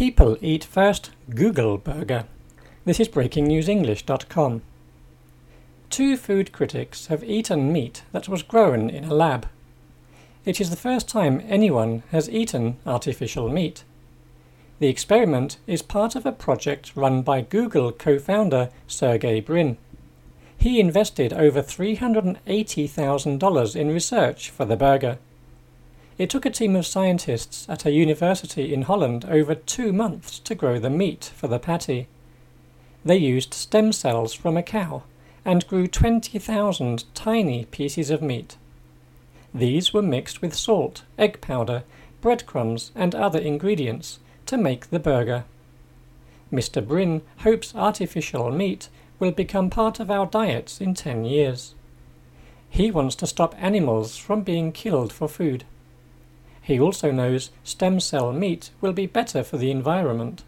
People eat first Google burger. This is breakingnewsenglish.com. Two food critics have eaten meat that was grown in a lab. It is the first time anyone has eaten artificial meat. The experiment is part of a project run by Google co-founder Sergey Brin. He invested over $380,000 in research for the burger. It took a team of scientists at a university in Holland over 2 months to grow the meat for the patty. They used stem cells from a cow and grew 20,000 tiny pieces of meat. These were mixed with salt, egg powder, breadcrumbs and other ingredients to make the burger. Mr. Brin hopes artificial meat will become part of our diets in 10 years. He wants to stop animals from being killed for food. He also knows stem cell meat will be better for the environment.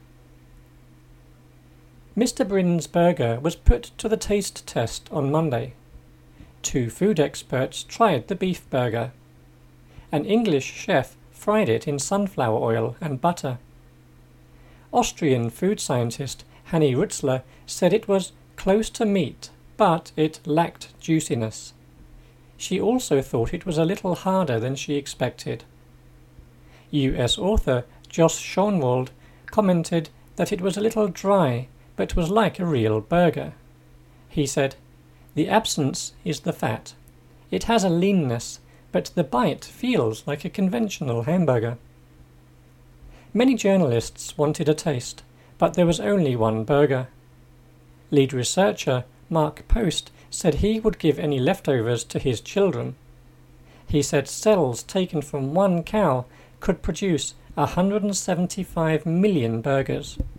Mr. Brin's burger was put to the taste test on Monday. 2 food experts tried the beef burger. An English chef fried it in sunflower oil and butter. Austrian food scientist Hanni Rutzler said it was close to meat, but it lacked juiciness. She also thought it was a little harder than she expected. US author Josh Schoenwald commented that it was a little dry, but was like a real burger. He said, "The absence is the fat. It has a leanness, but the bite feels like a conventional hamburger." Many journalists wanted a taste, but there was only one burger. Lead researcher Mark Post said he would give any leftovers to his children. He said cells taken from one cow could produce 175 million burgers.